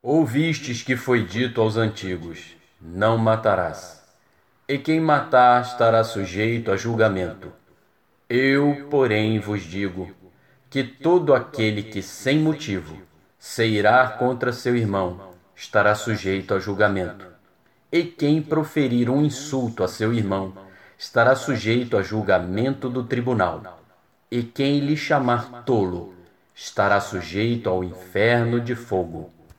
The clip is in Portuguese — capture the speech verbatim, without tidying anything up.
Ouvistes que foi dito aos antigos: não matarás, e quem matar estará sujeito a julgamento. Eu, porém, vos digo que todo aquele que sem motivo se irá contra seu irmão estará sujeito a julgamento. E quem proferir um insulto a seu irmão estará sujeito a julgamento do tribunal. E quem lhe chamar tolo estará sujeito ao inferno de fogo.